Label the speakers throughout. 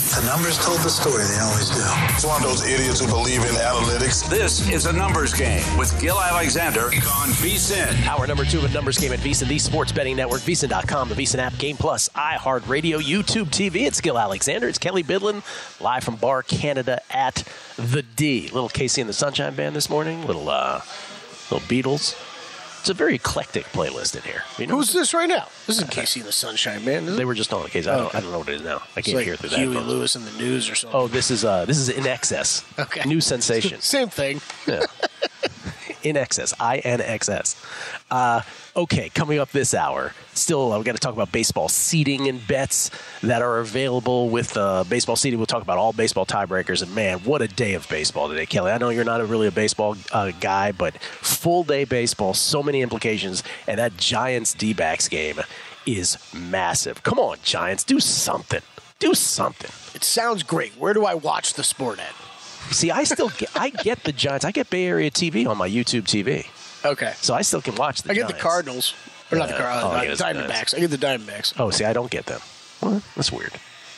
Speaker 1: The numbers told the story. They always do.
Speaker 2: It's one of those idiots who believe in analytics.
Speaker 3: This is a numbers game with Gil Alexander on VSiN.
Speaker 4: Hour number 2 of a numbers game at VSiN, the sports betting network, VSiN.com, the VSiN app, Game Plus, iHeartRadio, YouTube TV. It's Gil Alexander. It's Kelly Bidlin, live from Bar Canada at the D. Little Casey and the Sunshine Band this morning. Little Beatles. It's a very eclectic playlist in here. You know?
Speaker 5: Who's this right now? This isn't Casey and the Sunshine Band, is it?
Speaker 4: They were just on Casey. I don't know what it is now. I can't
Speaker 5: like
Speaker 4: hear through that.
Speaker 5: Huey Lewis in the news or something.
Speaker 4: Oh, this is In Excess.
Speaker 5: Okay.
Speaker 4: New sensation.
Speaker 5: Same thing.
Speaker 4: Yeah. In Excess. INXS. Okay, coming up this hour, still we've got to talk about baseball seeding and bets that are available with baseball seeding. We'll talk about all baseball tiebreakers, and man, what a day of baseball today, Kelly. I know you're not really a baseball guy, but full day baseball, so many implications, and that Giants D-backs game is massive. Come on, Giants, do something. Do something.
Speaker 5: It sounds great. Where do I watch the sport at?
Speaker 4: See, I get the Giants. I get Bay Area TV on my YouTube TV.
Speaker 5: Okay.
Speaker 4: So I still can watch the Giants.
Speaker 5: I get the Cardinals. Or not the Cardinals, the Diamondbacks. I get the Diamondbacks.
Speaker 4: Oh, see, I don't get them. Well, that's weird.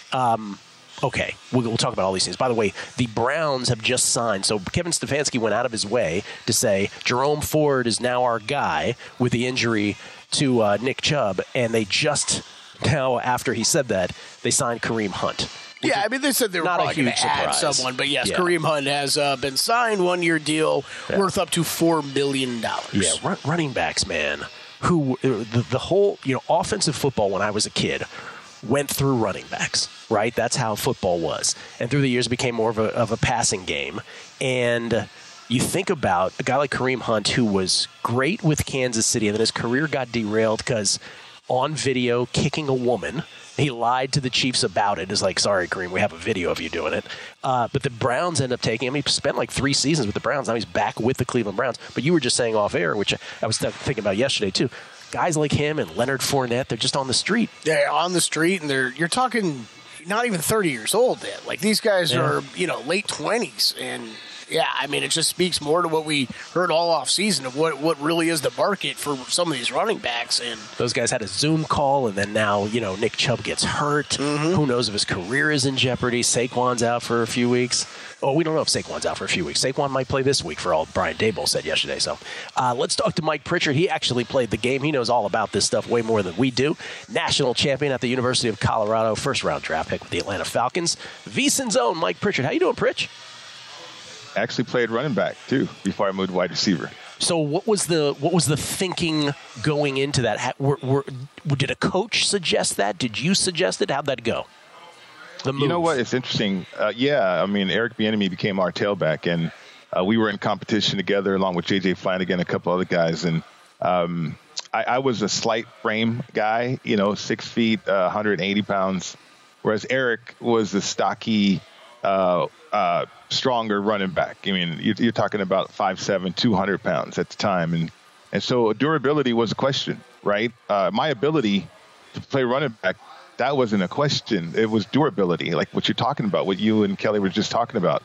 Speaker 4: Okay, we'll talk about all these things. By the way, the Browns have just signed. So Kevin Stefanski went out of his way to say Jerome Ford is now our guy with the injury to Nick Chubb. And they just now, after he said that, they signed Kareem Hunt.
Speaker 5: Yeah, I mean, they said they were probably going to add someone. But, yes, Kareem Hunt has been signed, 1-year deal worth up to $4 million.
Speaker 4: Yeah, running backs, man, who the whole, offensive football when I was a kid went through running backs, right? That's how football was. And through the years, it became more of a passing game. And you think about a guy like Kareem Hunt, who was great with Kansas City, and then his career got derailed because on video kicking a woman – he lied to the Chiefs about it. It's like, sorry, Kareem, we have a video of you doing it. But the Browns end up taking him. He spent like 3 seasons with the Browns. Now he's back with the Cleveland Browns. But you were just saying off air, which I was thinking about yesterday too. Guys like him and Leonard Fournette, they're just on the street.
Speaker 5: They're on the street, and you're talking not even 30 years old yet. Like, these guys are, late 20s. And, yeah, I mean, it just speaks more to what we heard all off season of what really is the market for some of these running backs. And
Speaker 4: those guys had a Zoom call, and then now, Nick Chubb gets hurt. Mm-hmm. Who knows if his career is in jeopardy? Saquon's out for a few weeks. Oh, we don't know if Saquon's out for a few weeks. Saquon might play this week for all Brian Daboll said yesterday. So let's talk to Mike Pritchard. He actually played the game. He knows all about this stuff way more than we do. National champion at the University of Colorado, first-round draft pick with the Atlanta Falcons. VSiN's own Mike Pritchard. How you doing, Pritch?
Speaker 6: Actually played running back too before I moved wide receiver.
Speaker 4: So what was the thinking going into that? Did a coach suggest that? Did you suggest it? How'd that go?
Speaker 6: You know what? It's interesting. I mean, Eric Bieniemy became our tailback, and we were in competition together along with J.J. Flanagan and a couple other guys. And I was a slight frame guy, 6 feet, 180 pounds, whereas Eric was the stocky, stronger running back. I mean, you're talking about 5'7", 200 pounds at the time. And so durability was a question, right? My ability to play running back, that wasn't a question. It was durability, like what you're talking about, what you and Kelly were just talking about.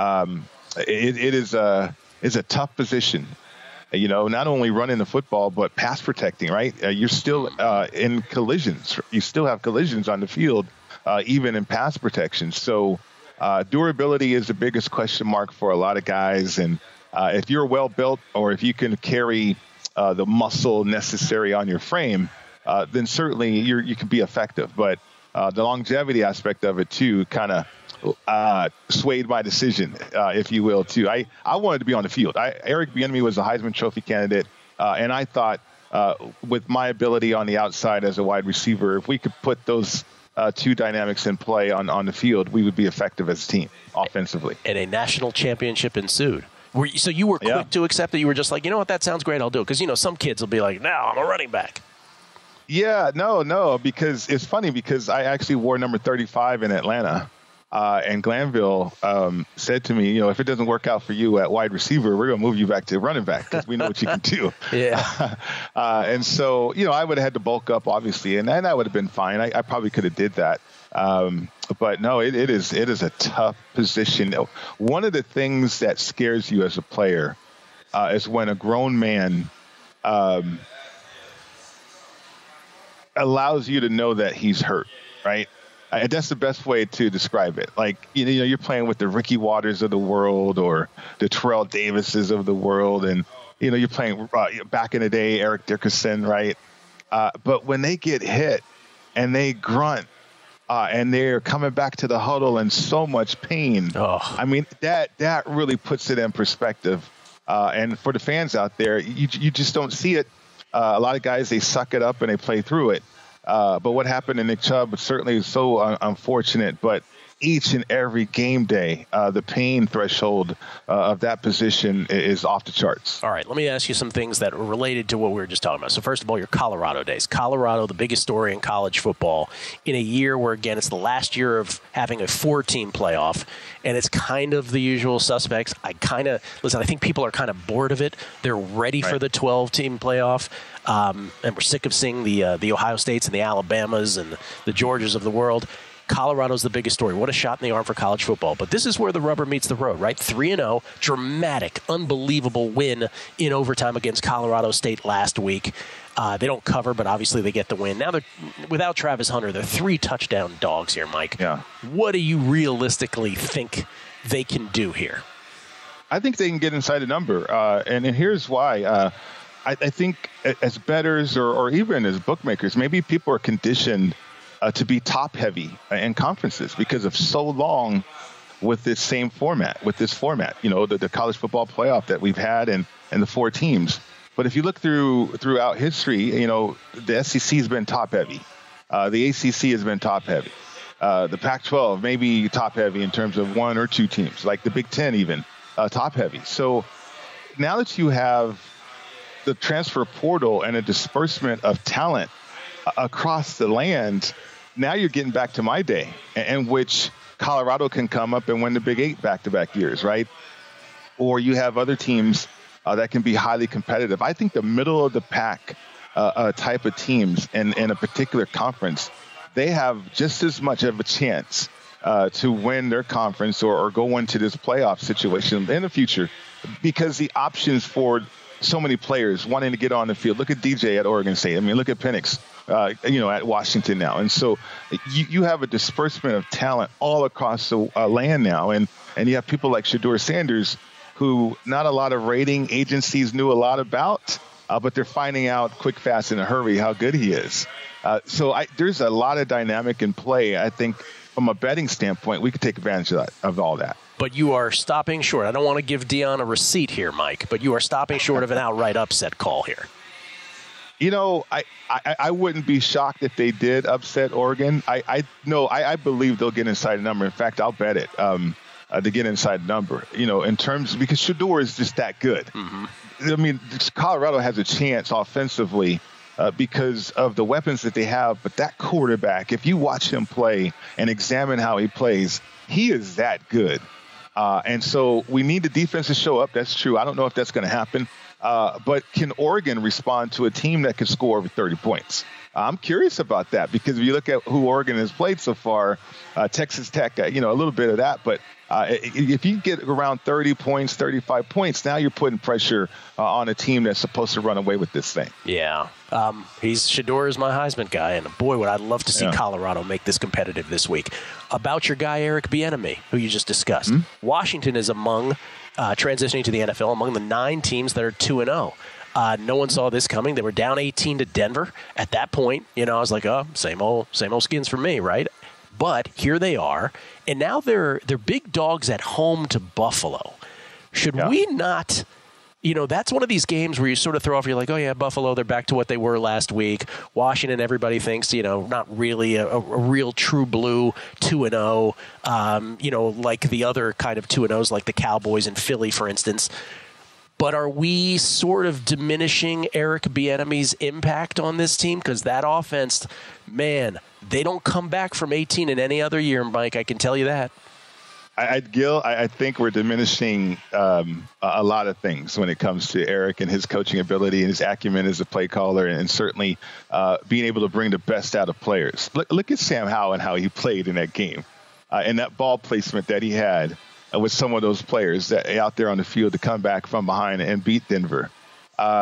Speaker 6: It is a tough position, not only running the football, but pass protecting, right? You're still in collisions. You still have collisions on the field, even in pass protection. So durability is the biggest question mark for a lot of guys. And if you're well built, or if you can carry the muscle necessary on your frame, then certainly you can be effective. But the longevity aspect of it too kind of swayed my decision, if you will, too. I wanted to be on the field. Eric Bieniemy was a Heisman Trophy candidate, and I thought with my ability on the outside as a wide receiver, if we could put those two dynamics in play on the field, we would be effective as a team offensively.
Speaker 4: And a national championship ensued. So you were quick to accept it? You were just like, you know what, that sounds great, I'll do it. Because, some kids will be like, no, I'm a running back.
Speaker 6: Yeah, no, because it's funny because I actually wore number 35 in Atlanta. And Glanville said to me, if it doesn't work out for you at wide receiver, we're going to move you back to running back because we know what you can do.
Speaker 4: Yeah.
Speaker 6: And so, I would have had to bulk up, obviously, and that would have been fine. I probably could have did that. But no, it is a tough position. One of the things that scares you as a player is when a grown man allows you to know that he's hurt, right? That's the best way to describe it. Like, you're playing with the Ricky Waters of the world or the Terrell Davises of the world. And, you're playing back in the day, Eric Dickerson, right? But when they get hit and they grunt and they're coming back to the huddle in so much pain, I mean, that really puts it in perspective. And for the fans out there, you just don't see it. A lot of guys, they suck it up and they play through it. But what happened to Nick Chubb certainly is so unfortunate. But each and every game day, the pain threshold of that position is off the charts.
Speaker 4: All right, let me ask you some things that are related to what we were just talking about. So first of all, your Colorado days. Colorado, the biggest story in college football in a year where, again, it's the last year of having a 4-team playoff, and it's kind of the usual suspects. I think people are kind of bored of it. They're ready for the 12-team playoff. And we're sick of seeing the Ohio States and the Alabamas and the Georgias of the world. Colorado's the biggest story. What a shot in the arm for college football. But this is where the rubber meets the road, right? 3-0, dramatic, unbelievable win in overtime against Colorado State last week. They don't cover, but obviously they get the win. Now, without Travis Hunter, they're 3-touchdown dogs here, Mike.
Speaker 6: Yeah.
Speaker 4: What do you realistically think they can do here?
Speaker 6: I think they can get inside the number. And here's why. I think as bettors or even as bookmakers, maybe people are conditioned to be top heavy in conferences because of so long with this format, the college football playoff that we've had and the 4 teams. But if you look throughout history, the SEC has been top heavy. The ACC has been top heavy. The Pac-12 maybe top heavy in terms of 1 or 2 teams, like the Big Ten even top heavy. So now that you have the transfer portal and a disbursement of talent across the land, now you're getting back to my day in which Colorado can come up and win the Big 8 back-to-back years, right? Or you have other teams that can be highly competitive. I think the middle of the pack type of teams in a particular conference, they have just as much of a chance to win their conference or go into this playoff situation in the future because the options for so many players wanting to get on the field. Look at DJ at Oregon State. I mean, look at Penix, at Washington now. And so you have a disbursement of talent all across the land now. And you have people like Shedeur Sanders, who not a lot of rating agencies knew a lot about, but they're finding out quick, fast, in a hurry how good he is. So there's a lot of dynamic in play. I think from a betting standpoint, we could take advantage of all that.
Speaker 4: But you are stopping short. I don't want to give Deion a receipt here, Mike, but you are stopping short of an outright upset call here.
Speaker 6: I wouldn't be shocked if they did upset Oregon. I believe they'll get inside the number. In fact, I'll bet it to get inside the number, in terms because Shedeur is just that good. Mm-hmm. I mean, Colorado has a chance offensively because of the weapons that they have. But that quarterback, if you watch him play and examine how he plays, he is that good. And so we need the defense to show up. That's true. I don't know if that's going to happen. But can Oregon respond to a team that can score over 30 points? I'm curious about that because if you look at who Oregon has played so far, Texas Tech, a little bit of that. But if you get around 30 points, 35 points, now you're putting pressure on a team that's supposed to run away with this thing.
Speaker 4: Yeah. Shedeur is my Heisman guy, and boy, would I love to see Colorado make this competitive this week. About your guy, Eric Bieniemy, who you just discussed. Mm-hmm. Washington is among, transitioning to the NFL, among the 9 teams that are 2-0. No one saw this coming. They were down 18 to Denver. At that point, I was like, oh, same old skins for me, right? But here they are, and now they're big dogs at home to Buffalo. Should we not, that's one of these games where you sort of throw off, you're like, oh yeah, Buffalo, they're back to what they were last week. Washington, everybody thinks, not really a real true blue 2-0, like the other kind of 2-0s like the Cowboys and Philly, for instance. But are we sort of diminishing Eric Bieniemy's impact on this team? Because that offense, man, they don't come back from 18 in any other year, Mike. I can tell you that.
Speaker 6: Gil, I think we're diminishing a lot of things when it comes to Eric and his coaching ability and his acumen as a play caller and certainly being able to bring the best out of players. Look at Sam Howell and how he played in that game and that ball placement that he had with some of those players that out there on the field to come back from behind and beat Denver.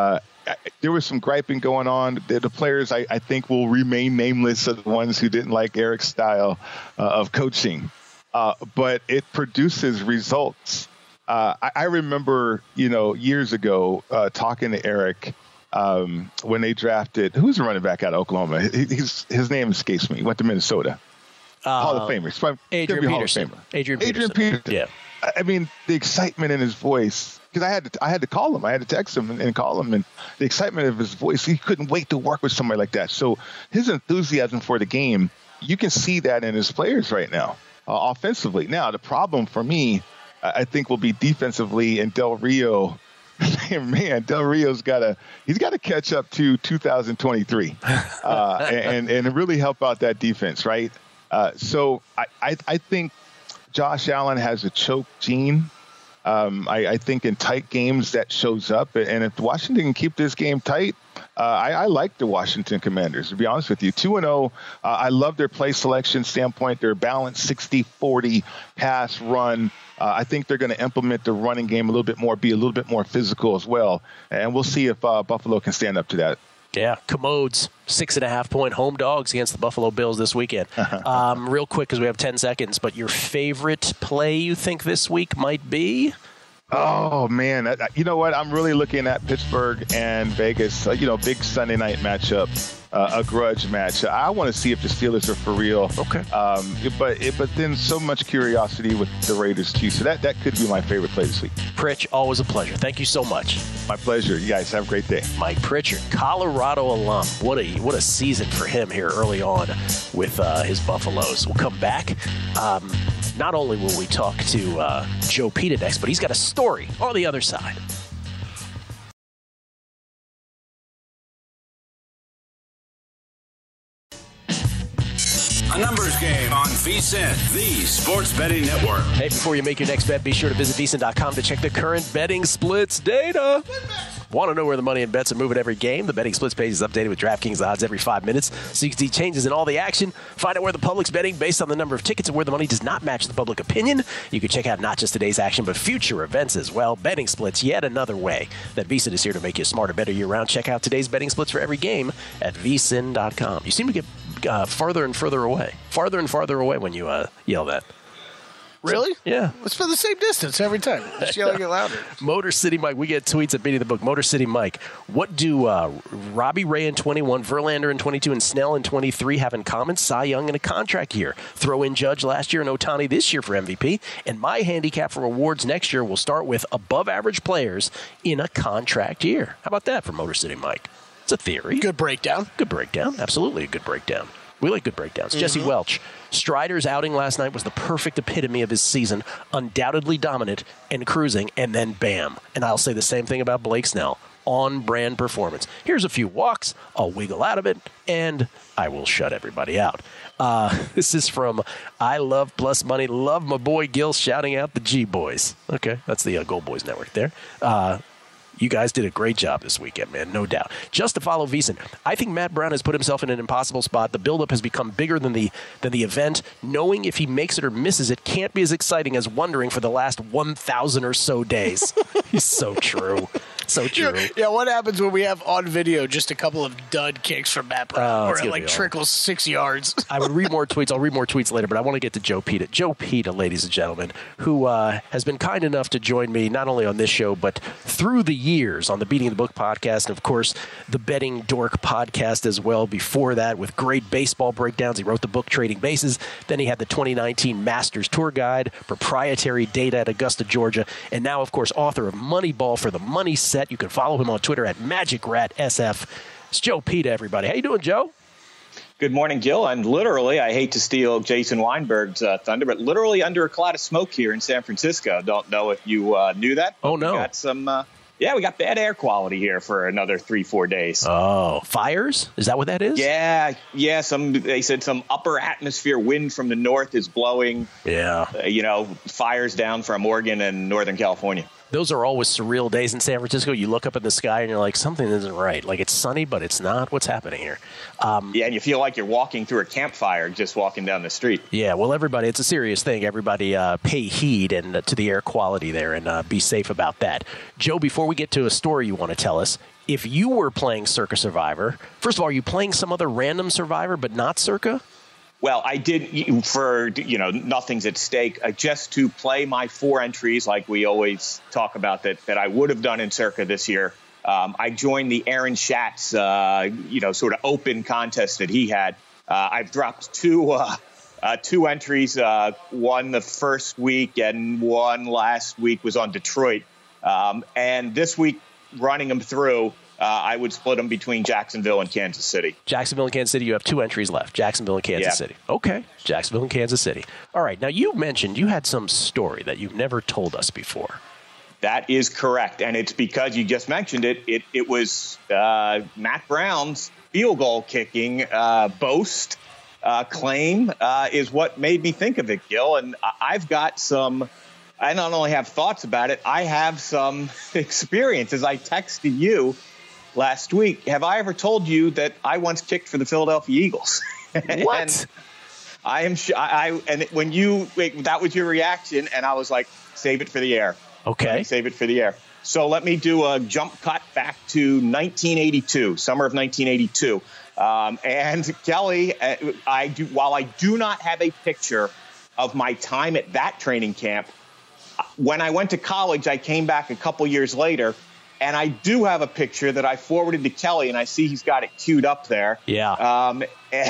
Speaker 6: there was some griping going on. The players, I think, will remain nameless of the ones who didn't like Eric's style of coaching. But it produces results. I remember, years ago talking to Eric when they drafted, who's the running back out of Oklahoma? His name escapes me. He went to Minnesota. Hall of Famer.
Speaker 4: Adrian Peterson. Adrian Peterson. Yeah.
Speaker 6: I mean, the excitement in his voice, because I had to call him. I had to text him and call him. And the excitement of his voice, he couldn't wait to work with somebody like that. So his enthusiasm for the game, you can see that in his players right now, offensively. Now, the problem for me, I think, will be defensively, and Del Rio. Man, Del Rio's got to catch up to 2023 and really help out that defense, right? So I think Josh Allen has a choke gene. I think in tight games that shows up. And if Washington can keep this game tight, I like the Washington Commanders, to be honest with you. 2-0. I love their play selection standpoint. Their balanced 60-40 pass run. I think they're going to implement the running game a little bit more, be a little bit more physical as well. And we'll see if Buffalo can stand up to that.
Speaker 4: Yeah, Commodes, 6.5-point home dogs against the Buffalo Bills this weekend. Real quick, because we have 10 seconds, but your favorite play you think this week might be?
Speaker 6: Oh, man. You know what? I'm really looking at Pittsburgh and Vegas, big Sunday night matchup, a grudge match. I want to see if the Steelers are for real.
Speaker 4: Okay.
Speaker 6: But then so much curiosity with the Raiders, too. So that could be my favorite play this week.
Speaker 4: Pritch, always a pleasure. Thank you so much.
Speaker 6: My pleasure. You guys have a great day.
Speaker 4: Mike Pritchard, Colorado alum. What a season for him here early on with his Buffaloes. We'll come back. Not only will we talk to Joe Peta next, but he's got a story on the other side.
Speaker 3: A numbers game on VSiN, the sports betting network.
Speaker 4: Hey, before you make your next bet, be sure to visit VSiN.com to check the current betting splits data. Want to know where the money and bets are moving every game? The betting splits page is updated with DraftKings odds every 5 minutes, so you can see changes in all the action. Find out where the public's betting based on the number of tickets and where the money does not match the public opinion. You can check out not just today's action, but future events as well. Betting splits, yet another way that VSiN is here to make you smarter, better year-round. Check out today's betting splits for every game at VSiN.com. You seem to get farther and farther away when you yell that.
Speaker 5: Really?
Speaker 4: Yeah.
Speaker 5: It's for the same distance every time. Just yelling it louder.
Speaker 4: Motor City Mike. We get tweets at Beating the Book. Motor City Mike. What do Robbie Ray in 21, Verlander in 22, and Snell in 23 have in common? Cy Young in a contract year. Throw in Judge last year and Ohtani this year for MVP. And my handicap for awards next year will start with above-average players in a contract year. How about that for Motor City Mike? It's a theory.
Speaker 5: Good breakdown.
Speaker 4: Good breakdown. Absolutely a good breakdown. We like good breakdowns. Jesse Welch. Strider's outing last night was the perfect epitome of his season. Undoubtedly dominant and cruising, and then bam. And I'll say the same thing about Blake Snell. On-brand performance. Here's a few walks. I'll wiggle out of it, and I will shut everybody out. This is from I Love Plus Money. Love my boy Gil shouting out the G-Boys. Okay, that's the Gold Boys Network there. You guys did a great job this weekend, man, no doubt. Just to follow VSiN, I think Matt Brown has put himself in an impossible spot. The buildup has become bigger than the event. Knowing if he makes it or misses it can't be as exciting as wondering for the last 1,000 or so days. He's so true. So true.
Speaker 5: Yeah, what happens when we have on video just a couple of dud kicks from Matt Brown where it trickles 6 yards?
Speaker 4: I would read more tweets. I'll read more tweets later, but I want to get to Joe Peta. Joe Peta, ladies and gentlemen, who has been kind enough to join me not only on this show, but through the years on the Beating the Book podcast, and of course, the Betting Dork podcast as well. Before that, with great baseball breakdowns. He wrote the book Trading Bases. Then he had the 2019 Masters Tour Guide, proprietary data at Augusta, Georgia, and now, of course, author of Moneyball for the Money Set. You can follow him on Twitter at MagicRatSF. It's Joe Peta, everybody. How you doing, Joe?
Speaker 7: Good morning, Gil. And literally, I hate to steal Jason Weinberg's thunder, but literally under a cloud of smoke here in San Francisco. Don't know if you knew that.
Speaker 4: Oh, no.
Speaker 7: We got some, we got bad air quality here for another 3-4 days.
Speaker 4: Oh, fires? Is that what that is?
Speaker 7: Yeah. They said some upper atmosphere wind from the north is blowing.
Speaker 4: Yeah.
Speaker 7: Fires down from Oregon and Northern California.
Speaker 4: Those are always surreal days in San Francisco. You look up at the sky and you're like, something isn't right. Like, it's sunny, but it's not. What's happening here?
Speaker 7: Yeah, and you feel like you're walking through a campfire just walking down the street.
Speaker 4: Yeah, well, everybody, it's a serious thing. Everybody pay heed and to the air quality there and be safe about that. Joe, before we get to a story you want to tell us, if you were playing Circa Survivor, first of all, are you playing some other random Survivor but not Circa?
Speaker 7: Well, I did for, nothing's at stake, just to play my 4 entries like we always talk about that I would have done in Circa this year. I joined the Aaron Schatz, sort of open contest that he had. I've dropped two entries, one the first week and one last week was on Detroit. And this week, running them through, I would split them between Jacksonville and Kansas City.
Speaker 4: Jacksonville and Kansas City, you have 2 entries left. Jacksonville and Kansas City. Okay, Jacksonville and Kansas City. All right, now you mentioned you had some story that you've never told us before.
Speaker 7: That is correct, and it's because you just mentioned it. It was Matt Brown's field goal kicking boast claim is what made me think of it, Gil. And I've got some. I not only have thoughts about it, I have some experience. As I texted you last week, have I ever told you that I once kicked for the Philadelphia Eagles?
Speaker 4: What?
Speaker 7: I am. And when that was your reaction, and I was like, save it for the air.
Speaker 4: Okay.
Speaker 7: Save it for the air. So let me do a jump cut back to 1982, summer of 1982. And Kelly, while I do not have a picture of my time at that training camp, when I went to college, I came back a couple years later, and I do have a picture that I forwarded to Kelly, and I see he's got it queued up there.
Speaker 4: Yeah.
Speaker 7: And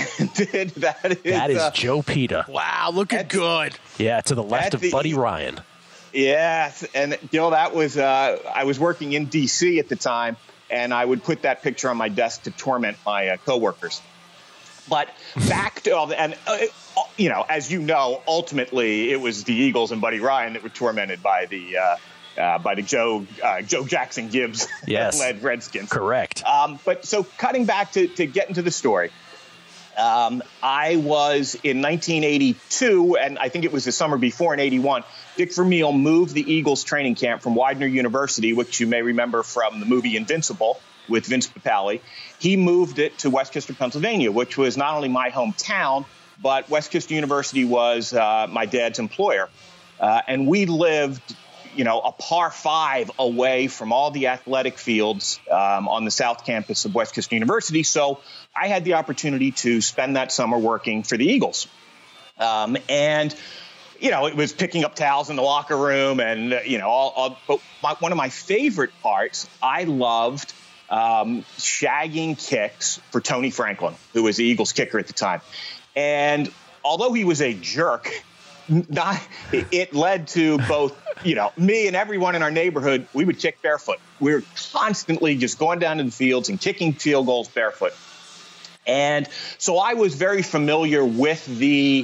Speaker 7: that
Speaker 4: is Joe Pita.
Speaker 5: Wow, looking good.
Speaker 4: Yeah, to the left of Buddy Ryan.
Speaker 7: Yes, and that was I was working in D.C. at the time, and I would put that picture on my desk to torment my coworkers. But back to as you know, ultimately it was the Eagles and Buddy Ryan that were tormented by the Joe Jackson Gibbs led Redskins.
Speaker 4: Correct.
Speaker 7: But so cutting back to get into the story. I was in 1982, and I think it was the summer before in 81, Dick Vermeil moved the Eagles training camp from Widener University, which you may remember from the movie Invincible with Vince Papale. He moved it to Westchester, Pennsylvania, which was not only my hometown, but Westchester University was my dad's employer. And we lived, a par 5 away from all the athletic fields on the South Campus of Westchester University. So I had the opportunity to spend that summer working for the Eagles. And it was picking up towels in the locker room and, but one of my favorite parts, I loved shagging kicks for Tony Franklin, who was the Eagles kicker at the time. And although he was a jerk, it led to both, me and everyone in our neighborhood, we would kick barefoot. We were constantly just going down to the fields and kicking field goals barefoot. And so I was very familiar with the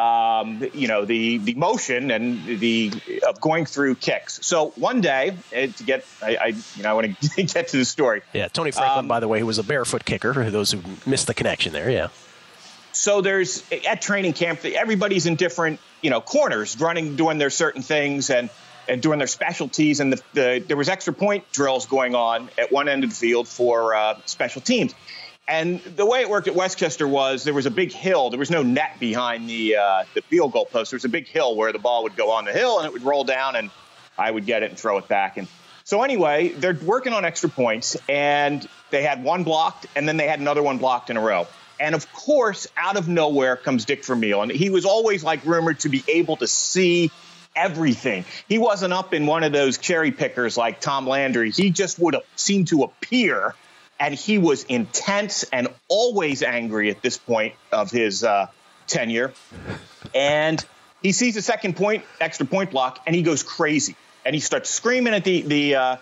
Speaker 7: motion and of going through kicks. So one day, I want to get to the story.
Speaker 4: Yeah, Tony Franklin, by the way, who was a barefoot kicker, for those who missed the connection there, yeah.
Speaker 7: So there's, at training camp, everybody's in different, corners, doing their certain things and doing their specialties. And there was extra point drills going on at one end of the field for special teams. And the way it worked at Westchester was there was a big hill. There was no net behind the field goal post. There was a big hill where the ball would go on the hill and it would roll down and I would get it and throw it back. And so anyway, they're working on extra points and they had one blocked and then they had another one blocked in a row. And of course, out of nowhere comes Dick Vermeil. And he was always rumored to be able to see everything. He wasn't up in one of those cherry pickers like Tom Landry. He just would have seemed to appear. And he was intense and always angry at this point of his tenure. And he sees a extra point block, and he goes crazy. And he starts screaming at the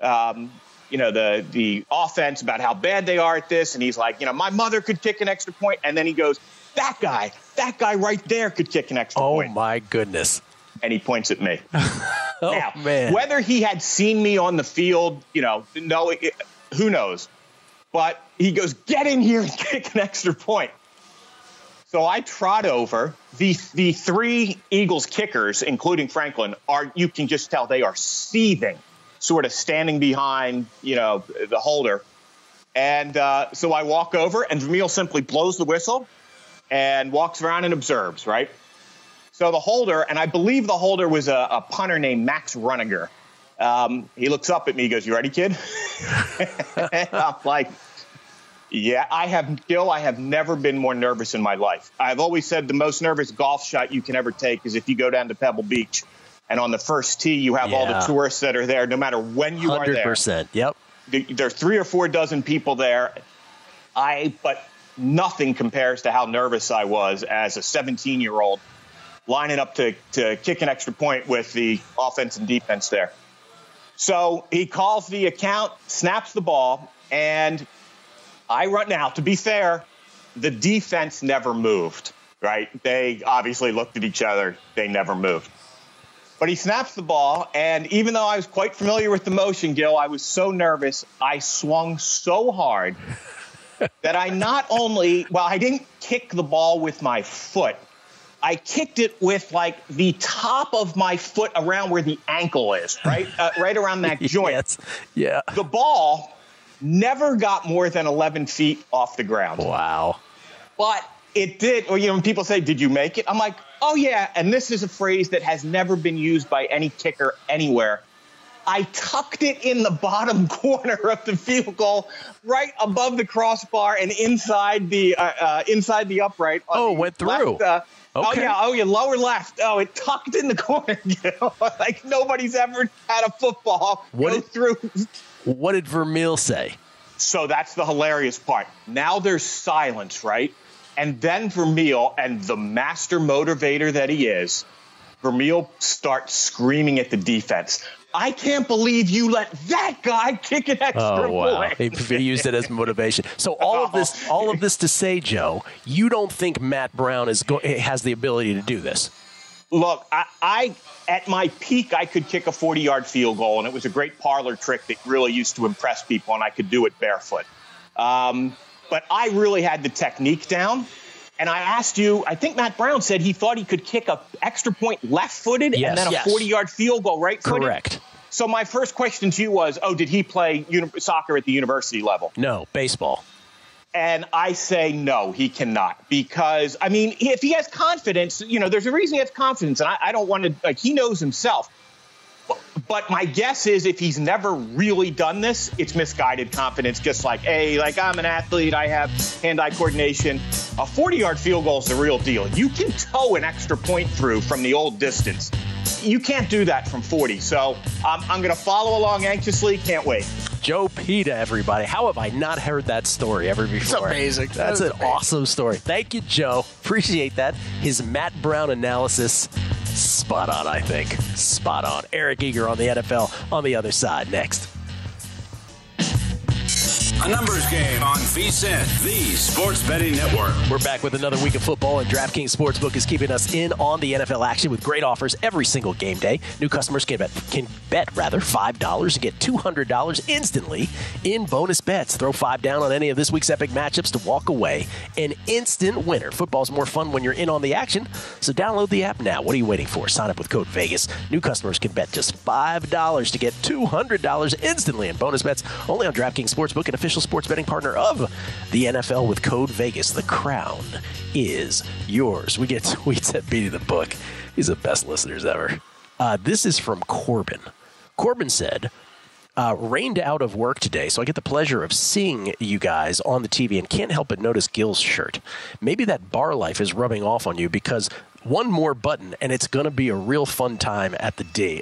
Speaker 7: offense about how bad they are at this. And he's like, my mother could kick an extra point. And then he goes, that guy right there could kick an extra point.
Speaker 4: Oh, my goodness.
Speaker 7: And he points at me.
Speaker 4: Now, man.
Speaker 7: Whether he had seen me on the field, who knows? But he goes, get in here and kick an extra point. So I trot over. The 3 Eagles kickers, including Franklin, you can just tell they are seething. sort of standing behind, the holder. And so I walk over, and Vermeil simply blows the whistle and walks around and observes, right? So the holder, and I believe the holder was a punter named Max Runniger. He looks up at me, he goes, "You ready, kid?" And I'm like, yeah, I have never been more nervous in my life. I've always said the most nervous golf shot you can ever take is if you go down to Pebble Beach and on the first tee you have all the tourists that are there, no matter when you 100%, are there.
Speaker 4: 100%, yep.
Speaker 7: There's 3 or 4 dozen people there. But nothing compares to how nervous I was as a 17-year-old lining up to kick an extra point with the offense and defense there. So he calls the account, snaps the ball, and I run. Now, to be fair, the defense never moved, right? They obviously looked at each other. They never moved. But he snaps the ball, and even though I was quite familiar with the motion, Gil, I was so nervous. I swung so hard that I I didn't kick the ball with my foot. I kicked it with like the top of my foot around where the ankle is, right? Right around that joint.
Speaker 4: Yes. Yeah.
Speaker 7: The ball never got more than 11 feet off the ground.
Speaker 4: Wow.
Speaker 7: But it did. When people say, "Did you make it?" I'm like, "Oh, yeah." And this is a phrase that has never been used by any kicker anywhere. I tucked it in the bottom corner of the field goal, right above the crossbar and inside the upright.
Speaker 4: Went through.
Speaker 7: Left,
Speaker 4: okay.
Speaker 7: Oh, yeah, lower left. Oh, it tucked in the corner. Like nobody's ever had a football go through.
Speaker 4: What did Vermeil say?
Speaker 7: So that's the hilarious part. Now there's silence, right? And then Vermeil, and the master motivator that he is, Vermeil starts screaming at the defense. "I can't believe you let that guy kick an extra point."
Speaker 4: He used it as motivation. So all of this to say, Joe, you don't think Matt Brown has the ability to do this?
Speaker 7: Look, I at my peak, I could kick a 40-yard field goal, and it was a great parlor trick that really used to impress people, and I could do it barefoot. But I really had the technique down. And I asked you, I think Matt Brown said he thought he could kick an extra point left-footed and then a 40-yard field goal right-footed.
Speaker 4: Correct.
Speaker 7: So my first question to you was, did he play soccer at the university level?
Speaker 4: No, baseball.
Speaker 7: And I say no, he cannot. Because, if he has confidence, there's a reason he has confidence. And I don't want to, he knows himself. But my guess is if he's never really done this, it's misguided confidence, just like, hey, I'm an athlete, I have hand-eye coordination. A 40-yard field goal is the real deal. You can tow an extra point through from the old distance. You can't do that from 40. So I'm going to follow along anxiously. Can't wait.
Speaker 4: Joe Peta, everybody. How have I not heard that story ever before?
Speaker 5: It's amazing.
Speaker 4: That's an awesome story. Thank you, Joe. Appreciate that. His Matt Brown analysis, spot on, I think. Spot on. Eric Eager on the NFL on the other side next.
Speaker 3: A numbers game on VSiN, the Sports Betting Network.
Speaker 4: We're back with another week of football, and DraftKings Sportsbook is keeping us in on the NFL action with great offers every single game day. New customers can bet $5 and get $200 instantly in bonus bets. Throw $5 down on any of this week's epic matchups to walk away an instant winner. Football's more fun when you're in on the action, so download the app now. What are you waiting for? Sign up with code VEGAS. New customers can bet just $5 to get $200 instantly in bonus bets only on DraftKings Sportsbook, an official sports betting partner of the NFL with code VEGAS. The crown is yours. We get tweets at Beating the Book. He's the best listeners ever. This is from Corbin. Corbin said, rained out of work today, so I get the pleasure of seeing you guys on the TV and can't help but notice Gil's shirt. Maybe that bar life is rubbing off on you because one more button and it's going to be a real fun time at the D.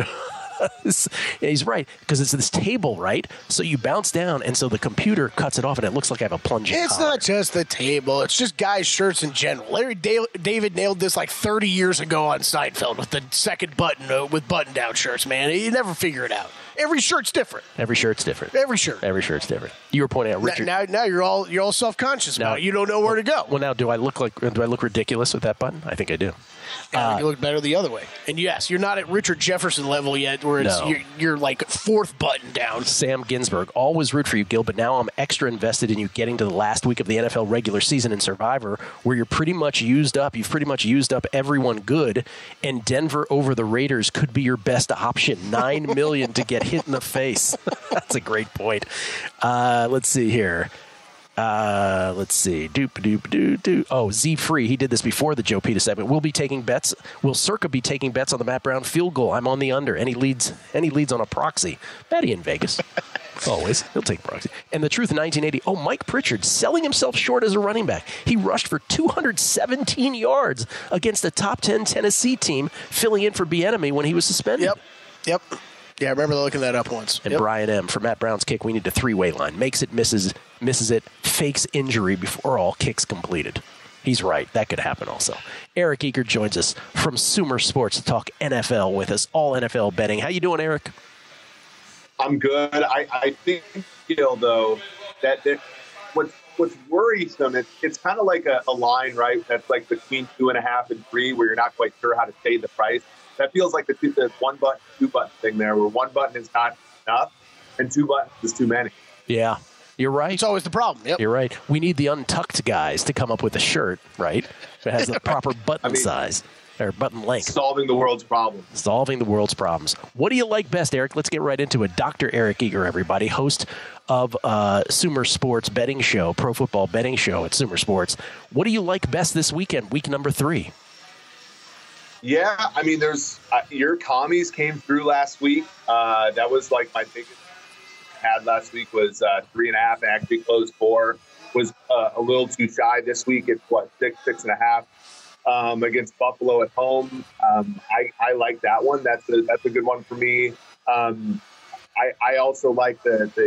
Speaker 4: He's right, because it's this table, right? So you bounce down, and so the computer cuts it off, and it looks like I have a plunging
Speaker 5: It's
Speaker 4: collar.
Speaker 5: not just the table. It's just guys' shirts in general. Larry David nailed this like 30 years ago on Seinfeld with the second button with button-down shirts, man. You never figure it out. Every shirt's different.
Speaker 4: Every shirt's different.
Speaker 5: Every shirt.
Speaker 4: Every shirt's different. You were pointing out Richard.
Speaker 5: Now you're all self-conscious about it. You don't know where to go.
Speaker 4: Well, now do I look ridiculous with that button? I think I do.
Speaker 5: You look better the other way. And yes, you're not at Richard Jefferson level yet, where it's you're like fourth button down.
Speaker 4: Sam Ginsburg, always root for you, Gil, but now I'm extra invested in you getting to the last week of the NFL regular season in Survivor, where you're pretty much used up. You've pretty much used up everyone good, and Denver over the Raiders could be your best option. $9 million to get hit in the face. That's a great point. Let's see here. Let's see. Oh, Z Free. He did this before the Joe Pita segment. We'll be taking bets. Will Circa be taking bets on the Matt Brown field goal? I'm on the under. Any leads on a proxy? Betty in Vegas. Always. He'll take proxy. And the truth in 1980. Oh, Mike Pritchard selling himself short as a running back. He rushed for 217 yards against a top 10 Tennessee team, filling in for Bieniemy when he was suspended.
Speaker 5: Yep. Yeah, I remember looking that up once.
Speaker 4: And Brian M. For Matt Brown's kick, we need a three-way line. Makes it, misses it, fakes injury before all kicks completed. He's right. That could happen also. Eric Eager joins us from Sumer Sports to talk NFL with us, all NFL betting. How you doing, Eric?
Speaker 8: I'm good. I think, though, that what's worrisome, it's kind of like a line, right, that's like between 2.5 and 3 where you're not quite sure how to say the price. That feels like the one button, two button thing there, where one button is not enough and two buttons is too many.
Speaker 4: Yeah, you're right.
Speaker 5: It's always the problem. Yep.
Speaker 4: You're right. We need the untucked guys to come up with a shirt, right, that has the proper button size or button length.
Speaker 8: Solving the world's problems.
Speaker 4: Solving the world's problems. What do you like best, Eric? Let's get right into it. Dr. Eric Eager, everybody, host of Sumer Sports betting show, pro football betting show at Sumer Sports. What do you like best this weekend, week number 3?
Speaker 8: Yeah, I mean, there's your commies came through last week. That was like my biggest had last week was 3.5. Actually closed 4. Was a little too shy this week. It's 6.5 against Buffalo at home. I like that one. That's a good one for me. I also like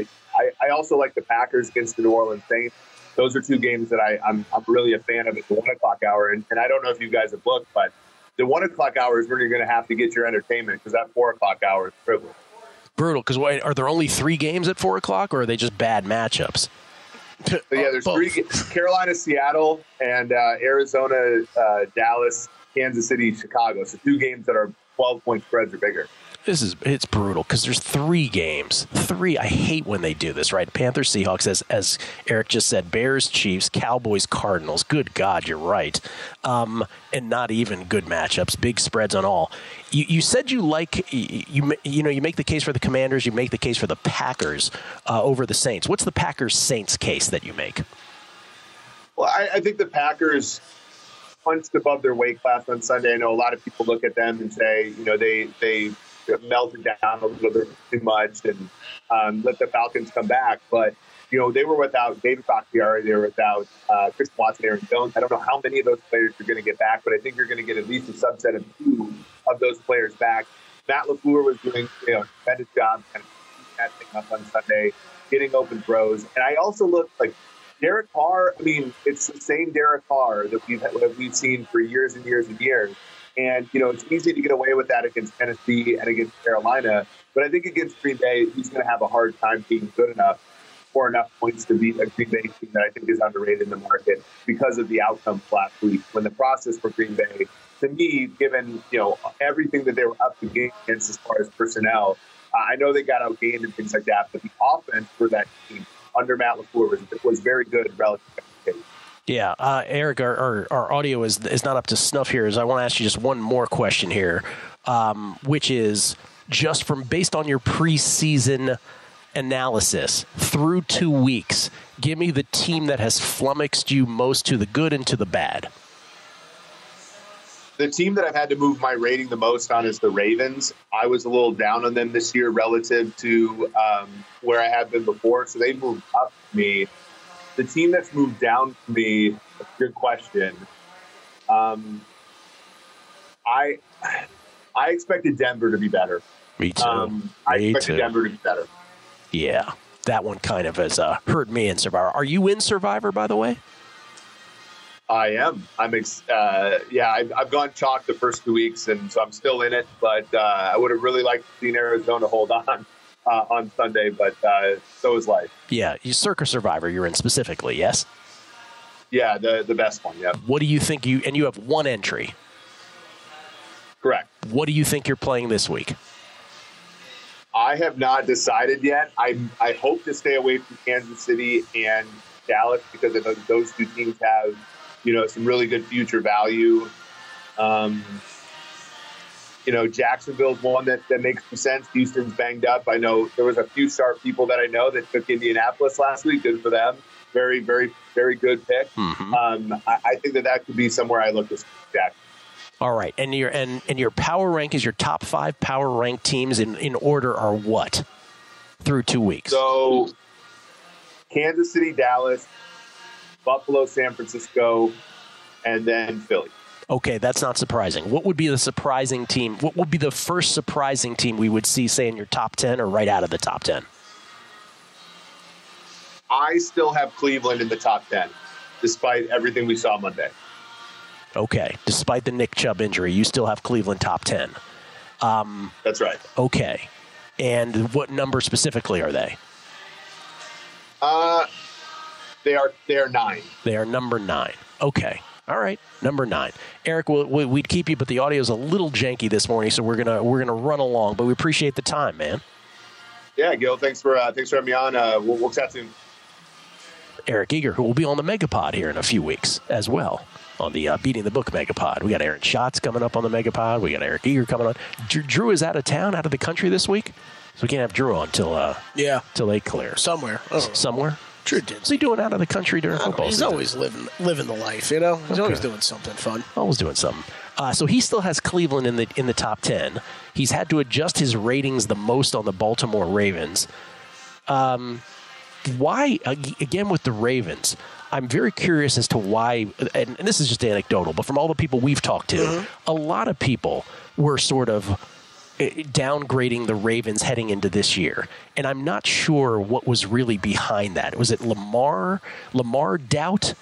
Speaker 8: I also like the Packers against the New Orleans Saints. Those are two games that I'm really a fan of at the 1 o'clock hour. And I don't know if you guys have looked, but the 1 o'clock hour is where you're going to have to get your entertainment because that 4 o'clock hour is privileged.
Speaker 4: Brutal. Because are there only 3 games at 4 o'clock, or are they just bad matchups?
Speaker 8: So yeah, there's 3: Carolina, Seattle, and Arizona, Dallas, Kansas City, Chicago. So 2 games that are 12-point spreads or bigger.
Speaker 4: It's brutal because there's 3 games. 3. I hate when they do this, right? Panthers, Seahawks, as Eric just said, Bears, Chiefs, Cowboys, Cardinals. Good God, you're right. And not even good matchups. Big spreads on all. You said you like you make the case for the Commanders. You make the case for the Packers over the Saints. What's the Packers-Saints case that you make?
Speaker 8: Well, I think the Packers punched above their weight class on Sunday. I know a lot of people look at them and say, they melted down a little bit too much and let the Falcons come back. But, they were without David Bakhtiari. They were without Chris Watson, Aaron Jones. I don't know how many of those players you're going to get back, but I think you're going to get at least a subset of 2 of those players back. Matt LaFleur was doing a tremendous job kind of keeping that thing up on Sunday, getting open throws. And I also look like Derek Carr. I mean, it's the same Derek Carr that we've seen for years and years and years. And, it's easy to get away with that against Tennessee and against Carolina. But I think against Green Bay, he's going to have a hard time being good enough for enough points to beat a Green Bay team that I think is underrated in the market because of the outcome last week. When the process for Green Bay, to me, given, everything that they were up against as far as personnel, I know they got outgained and things like that, but the offense for that team under Matt LaFleur was very good relative to the case.
Speaker 4: Yeah, Eric, our audio is not up to snuff here. I want to ask you just one more question here, which is just based on your preseason analysis through 2 weeks, give me the team that has flummoxed you most to the good and to the bad.
Speaker 8: The team that I've had to move my rating the most on is the Ravens. I was a little down on them this year relative to where I had been before, so they moved up for me. The team that's moved down for me, that's a good question. I expected Denver to be better.
Speaker 4: Me too.
Speaker 8: I expected Denver to be better.
Speaker 4: Yeah, that one kind of has hurt me in Survivor. Are you in Survivor, by the way?
Speaker 8: I am. I've gone chalk the first 2 weeks, and so I'm still in it. But I would have really liked to see Arizona hold on Sunday, but so is life.
Speaker 4: Yeah, Circa Survivor you're in specifically, yes?
Speaker 8: Yeah, the best one, yeah.
Speaker 4: What do you think you have 1 entry?
Speaker 8: Correct.
Speaker 4: What do you think you're playing this week?
Speaker 8: I have not decided yet. I hope to stay away from Kansas City and Dallas because I know those 2 teams have, some really good future value. Jacksonville's one that makes some sense. Houston's banged up. I know there was a few sharp people that I know that took Indianapolis last week. Good for them. Very, very, very good pick.
Speaker 4: Mm-hmm.
Speaker 8: I think that could be somewhere I look at Jack.
Speaker 4: All right, and your power rank is your top 5 power ranked teams in order are what through 2 weeks?
Speaker 8: So Kansas City, Dallas, Buffalo, San Francisco, and then Philly.
Speaker 4: Okay, that's not surprising. What would be the surprising team? What would be the first surprising team we would see, say, in your top 10 or right out of the top 10?
Speaker 8: I still have Cleveland in the top 10, despite everything we saw Monday.
Speaker 4: Okay, despite the Nick Chubb injury, you still have Cleveland top 10.
Speaker 8: That's right.
Speaker 4: Okay, and what number specifically are they?
Speaker 8: They are 9.
Speaker 4: They are number 9. Okay. All right, number 9. Eric, we'd keep you, but the audio's a little janky this morning, so we're gonna run along. But we appreciate the time, man.
Speaker 8: Yeah, Gil, thanks for having me on. We'll chat soon.
Speaker 4: Eric Eager, who will be on the Megapod here in a few weeks as well, on the Beating the Book Megapod. We got Aaron Schatz coming up on the Megapod. We got Eric Eager coming on. Drew is out of town, out of the country this week, so we can't have Drew on till they clear.
Speaker 5: Somewhere.
Speaker 4: Somewhere?
Speaker 5: Sure did.
Speaker 4: What's he doing out of the country during football
Speaker 5: He's
Speaker 4: season?
Speaker 5: always living the life, you know? He's always doing something fun.
Speaker 4: Always doing something. So he still has Cleveland in the top 10. He's had to adjust his ratings the most on the Baltimore Ravens. Why, again, with the Ravens, I'm very curious as to why, and this is just anecdotal, but from all the people we've talked to, a lot of people were sort of downgrading the Ravens heading into this year. And I'm not sure what was really behind that. Was it Lamar doubt?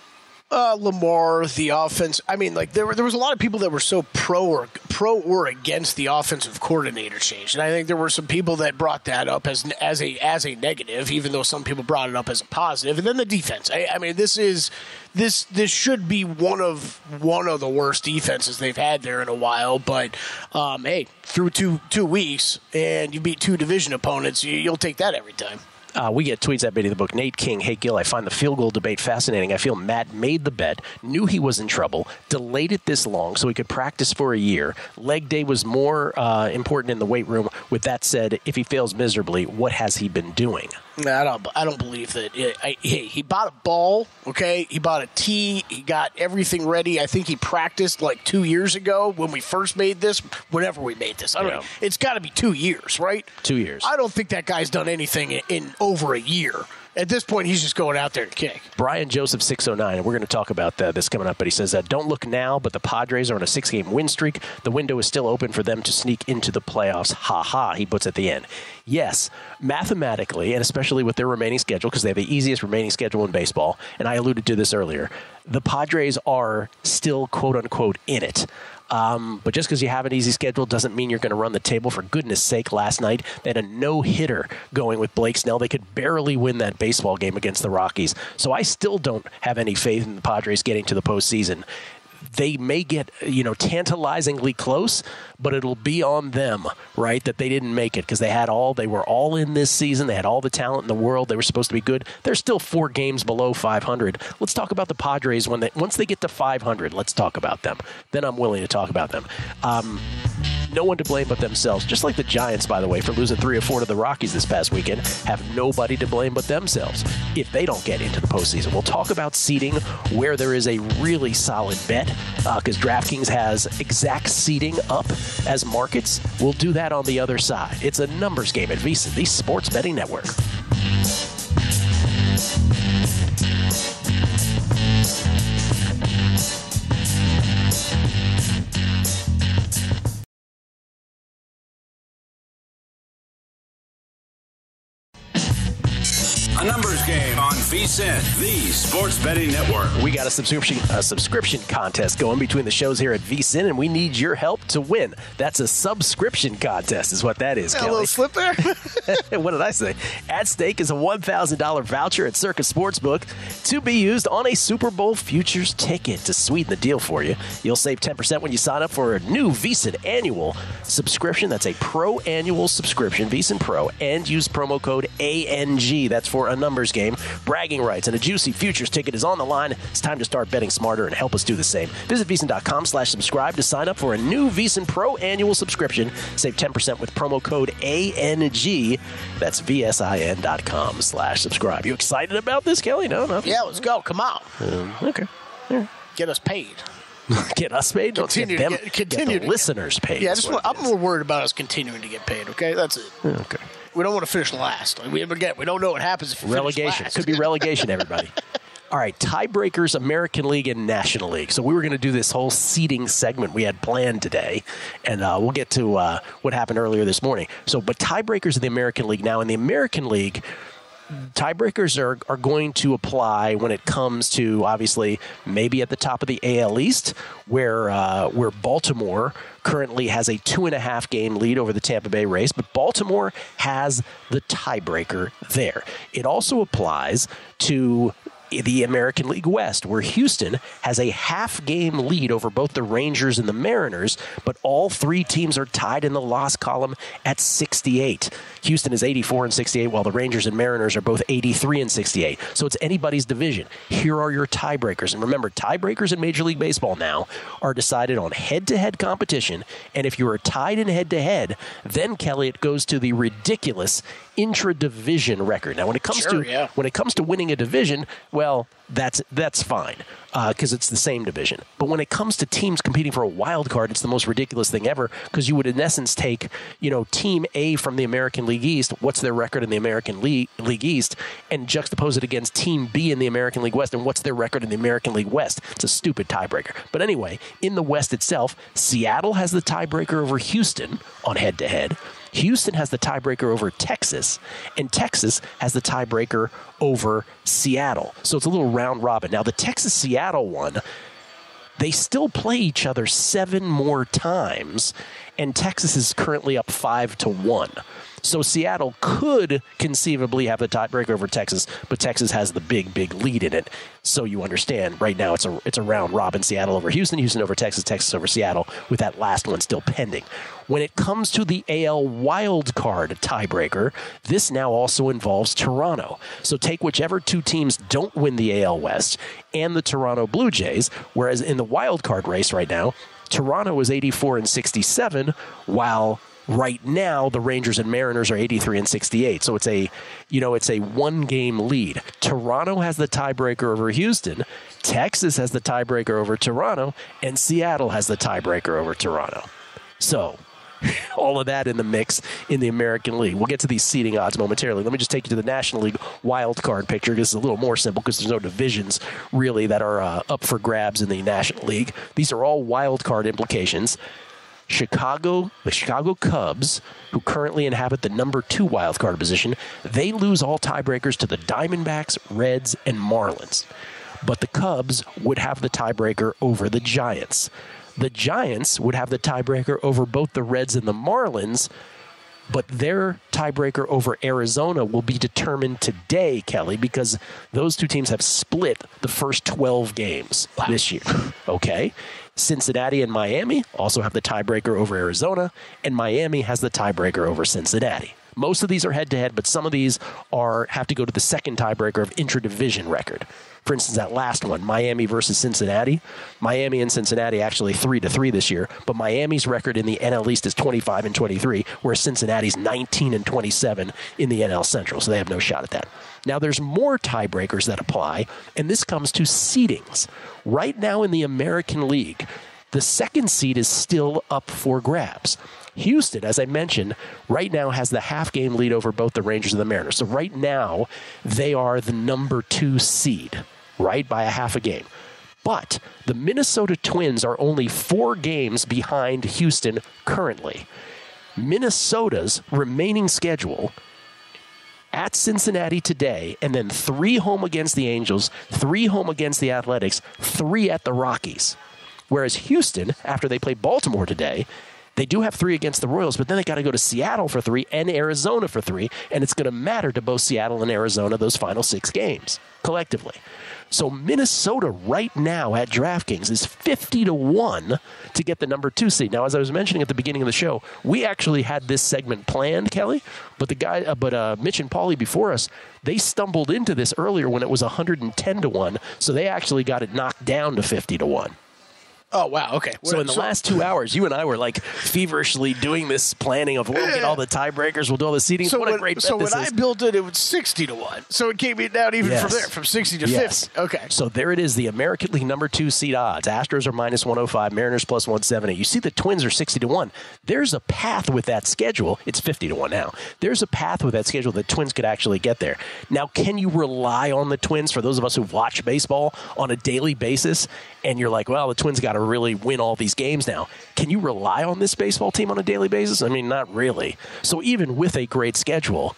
Speaker 5: Lamar, the offense. I mean, like there was a lot of people that were so pro or against the offensive coordinator change, and I think there were some people that brought that up as a negative, even though some people brought it up as a positive. And then the defense. I mean, this should be one of the worst defenses they've had there in a while. But hey, through two weeks and you beat 2 division opponents, you'll take that every time.
Speaker 4: We get tweets at Beating the Book. Nate King, hey, Gil, I find the field goal debate fascinating. I feel Matt made the bet, knew he was in trouble, delayed it this long so he could practice for a year. Leg day was more important in the weight room. With that said, if he fails miserably, what has he been doing?
Speaker 5: I don't believe that. He bought a ball, okay? He bought a tee. He got everything ready. I think he practiced like 2 years ago when we first made this, whenever we made this. I don't know. It's got to be 2 years, right?
Speaker 4: 2 years.
Speaker 5: I don't think that guy's done anything in over a year. At this point, he's just going out there to kick.
Speaker 4: Brian Joseph 609, and we're going to talk about this coming up, but he says, don't look now, but the Padres are on a 6-game win streak. The window is still open for them to sneak into the playoffs. Ha ha, he puts at the end. Yes, mathematically, and especially with their remaining schedule, because they have the easiest remaining schedule in baseball, and I alluded to this earlier, the Padres are still, quote-unquote, in it. But just because you have an easy schedule doesn't mean you're going to run the table. For goodness sake, last night they had a no-hitter going with Blake Snell. They could barely win that baseball game against the Rockies. So I still don't have any faith in the Padres getting to the postseason. They may get, tantalizingly close, but it'll be on them, right, that they didn't make it because they were all in this season. They had all the talent in the world. They were supposed to be good. They're still 4 games below 500. Let's talk about the Padres once they get to 500. Let's talk about them. Then I'm willing to talk about them. No one to blame but themselves. Just like the Giants, by the way, for losing 3 or 4 to the Rockies this past weekend, have nobody to blame but themselves if they don't get into the postseason. We'll talk about seeding, where there is a really solid bet, because DraftKings has exact seeding up as markets. We'll do that on the other side. It's a numbers game at VSiN, the Sports Betting Network.
Speaker 3: A numbers game on VSiN, the Sports Betting Network.
Speaker 4: We got a subscription contest going between the shows here at VSiN, and we need your help to win. That's a subscription contest is what that is, Kelly.
Speaker 5: A little slip there?
Speaker 4: What did I say? At stake is a $1,000 voucher at Circus Sportsbook to be used on a Super Bowl futures ticket. To sweeten the deal for you, you'll save 10% when you sign up for a new VSiN annual subscription. That's a pro annual subscription, VSiN Pro, and use promo code ANG. That's for a Numbers Game. Bragging rights and a juicy futures ticket is on the line. It's time to start betting smarter and help us do the same. Visit VSiN.com/subscribe to sign up for a new VSiN Pro annual subscription. Save 10% with promo code ANG. That's VSIN.com/subscribe. You excited about this, Kelly? No, nothing.
Speaker 5: Yeah, let's go. Come on.
Speaker 4: Okay. Yeah.
Speaker 5: Get us paid.
Speaker 4: Get us paid? Don't
Speaker 5: Continue
Speaker 4: get
Speaker 5: to
Speaker 4: them.
Speaker 5: get- continue
Speaker 4: get the
Speaker 5: to-
Speaker 4: listeners paid.
Speaker 5: Yeah,
Speaker 4: is what it
Speaker 5: I'm
Speaker 4: is.
Speaker 5: more worried about us continuing to get paid, okay? That's it.
Speaker 4: Okay.
Speaker 5: We don't want to finish last. Like, we don't know what happens if we
Speaker 4: Relegation.
Speaker 5: finish last.
Speaker 4: Could be relegation, everybody. All right, tiebreakers, American League and National League. So we were going to do this whole seeding segment we had planned today, and we'll get to what happened earlier this morning. But tiebreakers in the American League. Now, in the American League, tiebreakers are going to apply when it comes to, obviously, maybe at the top of the AL East, where Baltimore currently has a 2.5 game lead over the Tampa Bay Rays, but Baltimore has the tiebreaker there. It also applies to the American League West, where Houston has a half-game lead over both the Rangers and the Mariners, but all three teams are tied in the loss column at 68. Houston is 84-68, while the Rangers and Mariners are both 83-68. So it's anybody's division. Here are your tiebreakers. And remember, tiebreakers in Major League Baseball now are decided on head-to-head competition, and if you are tied in head-to-head, then, Kelly, it goes to the ridiculous intra-division record. Now, when it comes to winning a division, well, that's fine because it's the same division. But when it comes to teams competing for a wild card, it's the most ridiculous thing ever because you would, in essence, take Team A from the American League East, what's their record in the American League East, and juxtapose it against Team B in the American League West, and what's their record in the American League West. It's a stupid tiebreaker. But anyway, in the West itself, Seattle has the tiebreaker over Houston on head-to-head. Houston has the tiebreaker over Texas, and Texas has the tiebreaker over Seattle. So it's a little round robin. Now, the Texas-Seattle one, they still play each other 7 more times, and Texas is currently up 5-1. So Seattle could conceivably have the tiebreaker over Texas, but Texas has the big lead in it. So you understand, right now it's a round robin. Seattle over Houston, Houston over Texas, Texas over Seattle, with that last one still pending. When it comes to the AL wild card tiebreaker, this now also involves Toronto. So take whichever two teams don't win the AL West and the Toronto Blue Jays, whereas in the wild card race right now, Toronto is 84-67, while right now the Rangers and Mariners are 83-68. So it's a 1-game lead. Toronto has the tiebreaker over Houston, Texas has the tiebreaker over Toronto, and Seattle has the tiebreaker over Toronto. So all of that in the mix in the American League. We'll get to these seeding odds momentarily. Let me just take you to the National League wild card picture. This is a little more simple because there's no divisions really that are up for grabs in the National League. These are all wild card implications. The Chicago Cubs, who currently inhabit the number 2 wild card position, they lose all tiebreakers to the Diamondbacks, Reds, and Marlins. But the Cubs would have the tiebreaker over the Giants. The Giants would have the tiebreaker over both the Reds and the Marlins, but their tiebreaker over Arizona will be determined today, Kelly, because those two teams have split the first 12 games this year. Okay? Cincinnati and Miami also have the tiebreaker over Arizona, and Miami has the tiebreaker over Cincinnati. Most of these are head-to-head, but some of these have to go to the second tiebreaker of intra-division record. For instance, that last one, Miami versus Cincinnati. Miami and Cincinnati actually 3-3 this year, but Miami's record in the NL East is 25-23, whereas Cincinnati's 19-27 in the NL Central, so they have no shot at that. Now, there's more tiebreakers that apply, and this comes to seedings. Right now in the American League, the second seed is still up for grabs. Houston, as I mentioned, right now has the half-game lead over both the Rangers and the Mariners. So right now, they are the number 2 seed, right, by a half a game. But the Minnesota Twins are only 4 games behind Houston currently. Minnesota's remaining schedule at Cincinnati today, and then 3 home against the Angels, 3 home against the Athletics, 3 at the Rockies. Whereas Houston, after they play Baltimore today, They do have 3 against the Royals, but then they got to go to Seattle for 3 and Arizona for 3, and it's going to matter to both Seattle and Arizona those final 6 games collectively. So Minnesota right now at DraftKings is 50-1 to get the number 2 seed. Now, as I was mentioning at the beginning of the show, we actually had this segment planned, Kelly, but Mitch and Paulie before us, they stumbled into this earlier when it was 110-1, so they actually got it knocked down to 50-1.
Speaker 5: Oh, wow. Okay.
Speaker 4: So in the last 2 hours, you and I were like feverishly doing this planning of we'll get all the tiebreakers, we'll do all the seedings.
Speaker 5: So
Speaker 4: what a great bet
Speaker 5: so
Speaker 4: this
Speaker 5: when
Speaker 4: is.
Speaker 5: I built it, it was 60-1. So it came down even from there, from 60 to 50. Okay.
Speaker 4: So there it is, the American League number 2 seed odds. Astros are minus 105, Mariners plus 170. You see the Twins are 60-1. There's a path with that schedule. It's 50-1 now. There's a path with that schedule that Twins could actually get there. Now, can you rely on the Twins, for those of us who watch baseball on a daily basis, and you're like, well, the Twins got to really win all these games now. Can you rely on this baseball team on a daily basis? I mean, not really. So even with a great schedule,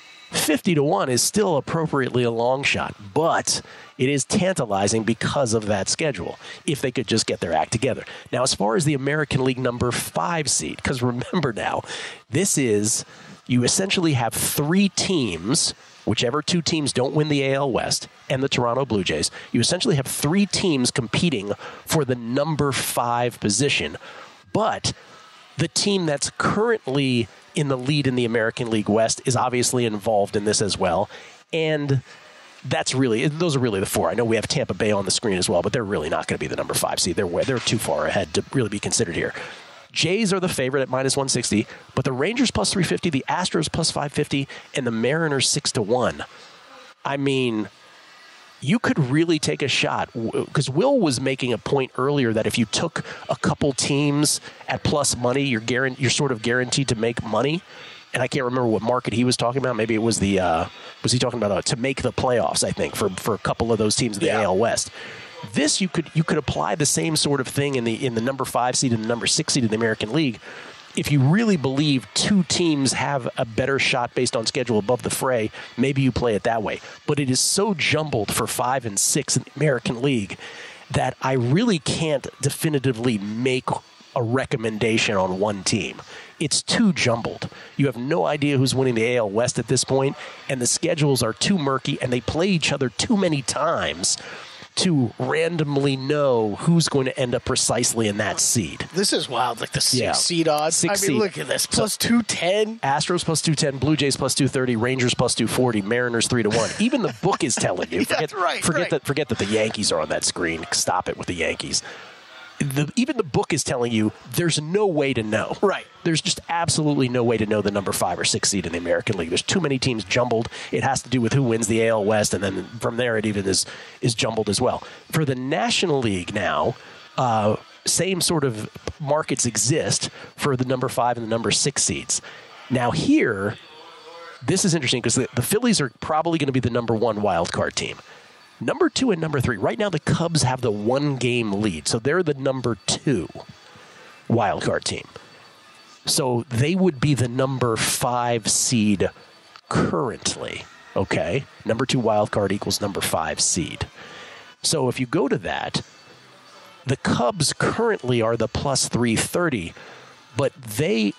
Speaker 4: 50-1 is still appropriately a long shot, but it is tantalizing because of that schedule, if they could just get their act together. Now, as far as the American League number 5 seed, because remember now, this is, you essentially have 3 teams, whichever 2 teams don't win the AL West, and the Toronto Blue Jays, you essentially have 3 teams competing for the number 5 position. But the team that's currently in the lead in the American League West is obviously involved in this as well. And those are really the 4. I know we have Tampa Bay on the screen as well, but they're really not going to be the number 5 seed. They're too far ahead to really be considered here. Jays are the favorite at minus 160, but the Rangers plus 350, the Astros plus 550, and the Mariners 6-1. I mean, you could really take a shot, because Will was making a point earlier that if you took a couple teams at plus money, you're sort of guaranteed to make money. And I can't remember what market he was talking about. Maybe it was was he talking about to make the playoffs, I think, for a couple of those teams in the AL West. This you could apply the same sort of thing in the number 5 seed and the number 6 seed in the American League. If you really believe 2 teams have a better shot based on schedule above the fray, maybe you play it that way. But it is so jumbled for 5 and 6 in the American League that I really can't definitively make a recommendation on one team. It's too jumbled. You have no idea who's winning the AL West at this point, and the schedules are too murky, and they play each other too many times to randomly know who's going to end up precisely in that seed.
Speaker 5: This is wild, like the 6 seed odds.
Speaker 4: 6
Speaker 5: seed. Look at this, plus 210.
Speaker 4: Astros plus 210, Blue Jays plus 230, Rangers plus 240, Mariners 3-1. Even the book is telling you. Forget that the Yankees are on that screen. Stop it with the Yankees. Even the book is telling you there's no way to know.
Speaker 5: Right.
Speaker 4: There's just absolutely no way to know the number 5 or 6 seed in the American League. There's too many teams jumbled. It has to do with who wins the AL West, and then from there it even is jumbled as well. For the National League now, same sort of markets exist for the number 5 and the number 6 seeds. Now here, this is interesting because the Phillies are probably going to be the number 1 wild card team. Number 2 and number 3. Right now, the Cubs have the 1-game lead, so they're the number 2 wild card team. So they would be the number 5 seed currently. Okay, number 2 wild card equals number 5 seed. So if you go to that, the Cubs currently are the plus 330. But they're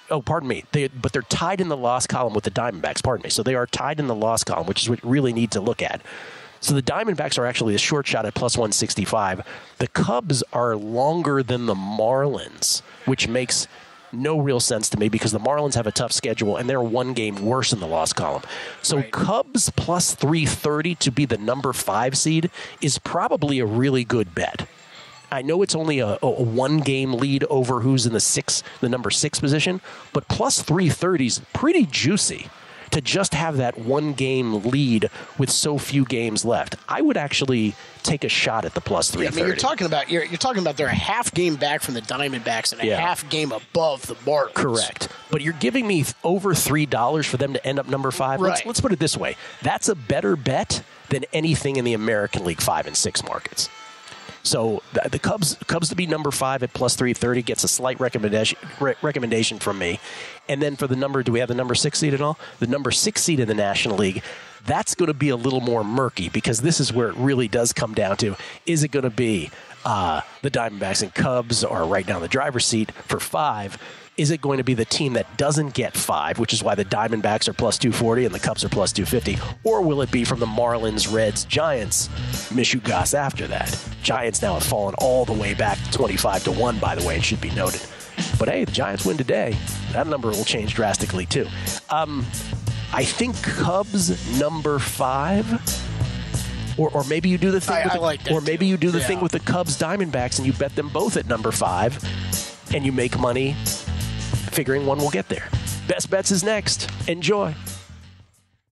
Speaker 4: tied in the loss column with the Diamondbacks. Pardon me. So they are tied in the loss column, which is what you really need to look at. So the Diamondbacks are actually a short shot at plus 165. The Cubs are longer than the Marlins, which makes no real sense to me because the Marlins have a tough schedule and they're 1 game worse in the loss column. So right. Cubs plus 330 to be the number 5 seed is probably a really good bet. I know it's only a 1-game lead over who's in the number 6 position, but plus 330 is pretty juicy to just have that 1-game lead with so few games left. I would actually take a shot at the plus 330.
Speaker 5: I mean, you're talking about they're a half game back from the Diamondbacks and a half game above the Marlins.
Speaker 4: Correct. But you're giving me over $3 for them to end up number 5.
Speaker 5: Right.
Speaker 4: Let's put it this way. That's a better bet than anything in the American League 5 and 6 markets. So the Cubs to be number 5 at plus 330 gets a slight recommendation from me. And then for the number, do we have the number 6 seed at all? The number 6 seed in the National League, that's going to be a little more murky because this is where it really does come down to, is it going to be the Diamondbacks and Cubs are right now in the driver's seat for 5? Is it going to be the team that doesn't get 5, which is why the Diamondbacks are plus 240 and the Cubs are plus 250? Or will it be from the Marlins, Reds, Giants, Michigas after that? Giants now have fallen all the way back to 25-1, by the way, it should be noted. But hey, the Giants win today. That number will change drastically too. I think Cubs number 5. Or maybe you do the thing. Maybe you do the thing with the Cubs Diamondbacks and you bet them both at number 5, and you make money figuring one will get there. Best Bets is next. Enjoy.